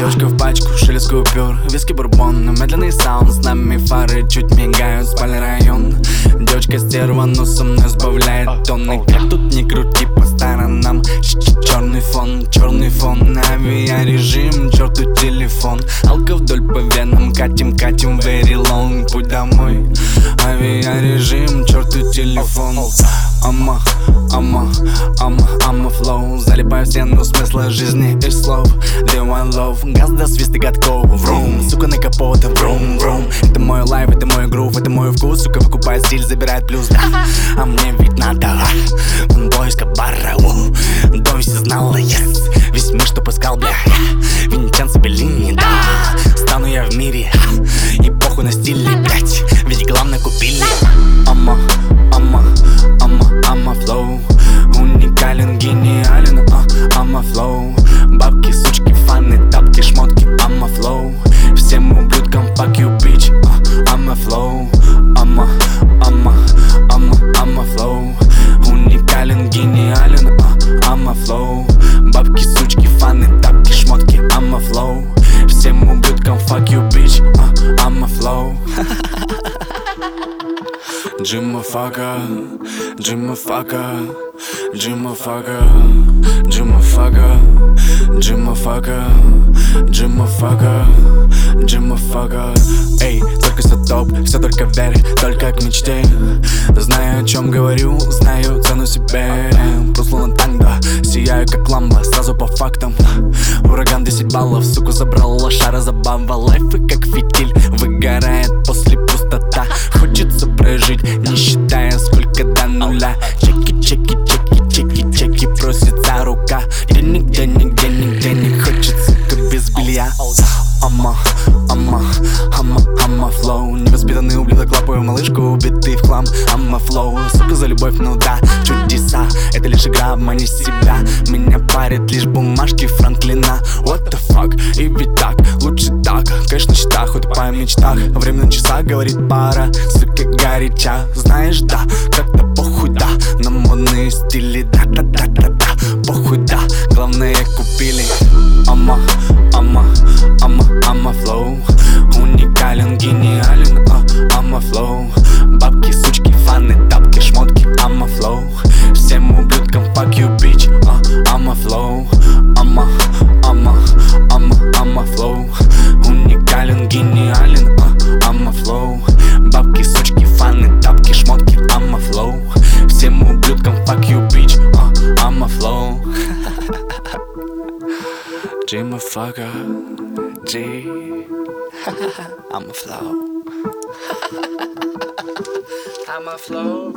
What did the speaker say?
Девушка в пачку, шелест купюр, виски, бурбон, медленный саунд, с нами фары чуть мигают, спальный район. Девочка стерва, но со мной сбавляет тон. И как тут не крути по сторонам, черный фон, авиарежим, черту телефон. Алка вдоль по венам, катим, very long, путь домой. Авиарежим, черту телефон. Ама flow, залипаю в стену смысла жизни и слов. They want love, газ до свиста годков. Врум, сука на капот, врум. Это мой лайф, это мой грув, это мой вкус. Сука выкупает стиль, забирает плюс, да. А мне ведь надо, бойска барра, дом все знала, yes. Весь мир, что пускал, бля, Винченцо Беллини, да. Стану я в мире, и похуй на стиле, блять, ведь главное купили. Ама flow, уникален, гениален, ама flow. Бабки, сучки, фаны, тапки, шмотки, ама flow. Всем ублюдкам fuck you, bitch, ама flow. Ама flow, уникален, гениален, ама flow. Бабки, сучки, фаны, тапки, шмотки, ама flow. Всем ублюдкам fuck you, bitch, ама flow. Джимафака, эй, только все топ, все только верь, только к мечте. Знаю, о чем говорю, знаю цену себе. Просто на танго, сияю как ламба, сразу по фактам. Ураган 10 баллов, суку забрал лошара, забава. Лайфы как фитиль, выгорает после пустота. Хочется прожить, не считая сколько до нуля. Чеки, просится рука. Денег, хочется как без белья. Ама flow, невоспитанный ублюдок, лапаю малышку, убитый в хлам. Ама flow, сука за любовь, ну да, чудеса. Это лишь игра, обмани себя. Меня парят лишь бумажки Франклина. What the fuck, и ведь так, лучше так. Конечно, счета, хоть по мечтах. Время на часах, говорит пара, сука горяча. Знаешь, да, как-то похуй, да. На модные стили, да, похуй, да. Главное купили. Ама flow, уникален, гениален, ама flow. Бабки, сучки, фаны, тапки, шмотки, ама flow. Всем ублюдкам fuck you, bitch, ама flow. Ама flow, уникален, гениален, ама flow. Бабки, сучки, фаны, тапки, шмотки, ама flow. Всем ублюдкам fuck you, bitch, ама flow. Джимафака, G, I'm a flow. I'm a flow.